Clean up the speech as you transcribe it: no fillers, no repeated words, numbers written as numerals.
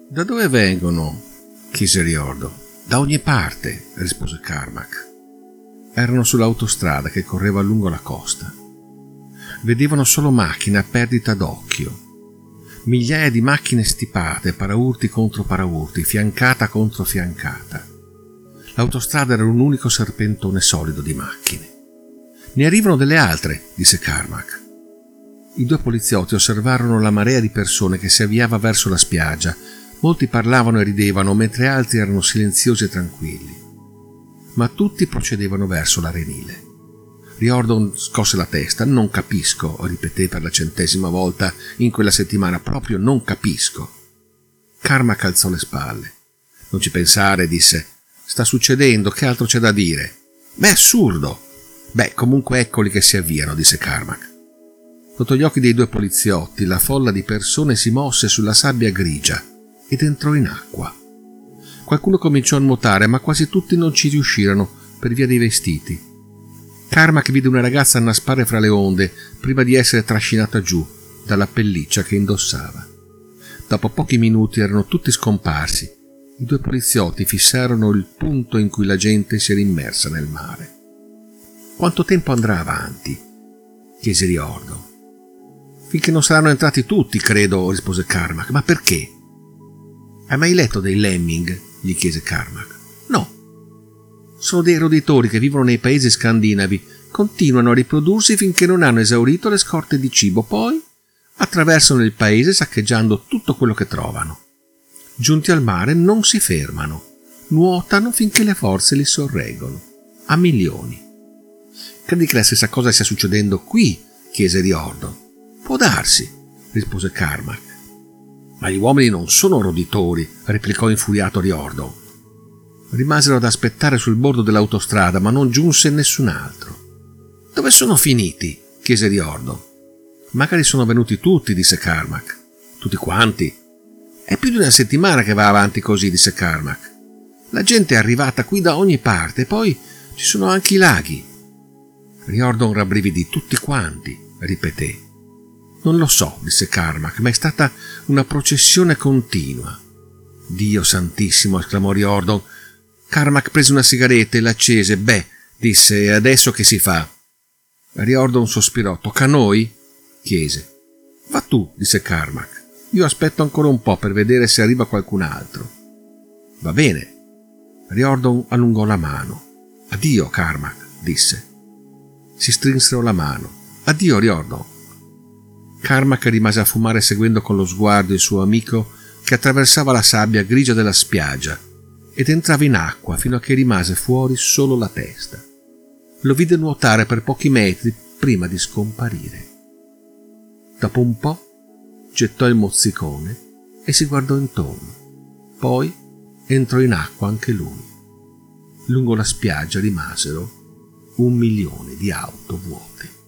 Da dove vengono? Chiese Riordan. Da ogni parte, rispose Carmack. Erano sull'autostrada che correva lungo la costa. Vedevano solo macchine a perdita d'occhio. Migliaia di macchine stipate, paraurti contro paraurti, fiancata contro fiancata. L'autostrada era un unico serpentone solido di macchine. Ne arrivano delle altre, disse Carmack. I due poliziotti osservarono la marea di persone che si avviava verso la spiaggia. Molti parlavano e ridevano, mentre altri erano silenziosi e tranquilli. Ma tutti procedevano verso l'arenile. Riordan scosse la testa. Non capisco, ripeté per la 100ª volta in quella settimana. Proprio non capisco. Carmack alzò le spalle. Non ci pensare, disse. Sta succedendo, che altro c'è da dire? Beh, è assurdo. Beh, comunque eccoli che si avviano, disse Carmack. Sotto gli occhi dei due poliziotti la folla di persone si mosse sulla sabbia grigia ed entrò in acqua. Qualcuno cominciò a nuotare, ma quasi tutti non ci riuscirono per via dei vestiti. Carmack vide una ragazza annaspare fra le onde prima di essere trascinata giù dalla pelliccia che indossava. Dopo pochi minuti erano tutti scomparsi. I due poliziotti fissarono il punto in cui la gente si era immersa nel mare. «Quanto tempo andrà avanti?» chiese Riordan. «Finché non saranno entrati tutti, credo», rispose Carmack. «Ma perché?» «Hai mai letto dei lemming?» gli chiese Carmack. «No. Sono dei roditori che vivono nei paesi scandinavi. Continuano a riprodursi finché non hanno esaurito le scorte di cibo. Poi attraversano il paese saccheggiando tutto quello che trovano. Giunti al mare non si fermano. Nuotano finché le forze li sorreggono. A milioni». «Credi che la stessa cosa stia succedendo qui?» chiese Riordan. «Può darsi», rispose Carmack. «Ma gli uomini non sono roditori», replicò infuriato Riordan. Rimasero ad aspettare sul bordo dell'autostrada, ma non giunse nessun altro. «Dove sono finiti?» chiese Riordan. «Magari sono venuti tutti», disse Carmack. «Tutti quanti?» «È più di una settimana che va avanti così», disse Carmack. «La gente è arrivata qui da ogni parte, e poi ci sono anche i laghi». Riordan rabbrividì. «Tutti quanti», ripeté. «Non lo so», disse Carmack, «ma è stata una processione continua». «Dio santissimo», esclamò Riordan. Carmack prese una sigaretta e l'accese. «Beh», disse, «e adesso che si fa?» Riordan sospirò. «Tocca a noi?» chiese. «Va tu», disse Carmack. «Io aspetto ancora un po' per vedere se arriva qualcun altro». «Va bene». Riordan allungò la mano. «Addio, Carmack», disse. Si strinsero la mano. «Addio, Riordan». Carmack rimase a fumare seguendo con lo sguardo il suo amico che attraversava la sabbia grigia della spiaggia ed entrava in acqua fino a che rimase fuori solo la testa. Lo vide nuotare per pochi metri prima di scomparire. Dopo un po' gettò il mozzicone e si guardò intorno. Poi entrò in acqua anche lui. Lungo la spiaggia rimasero 1 milione di auto vuote.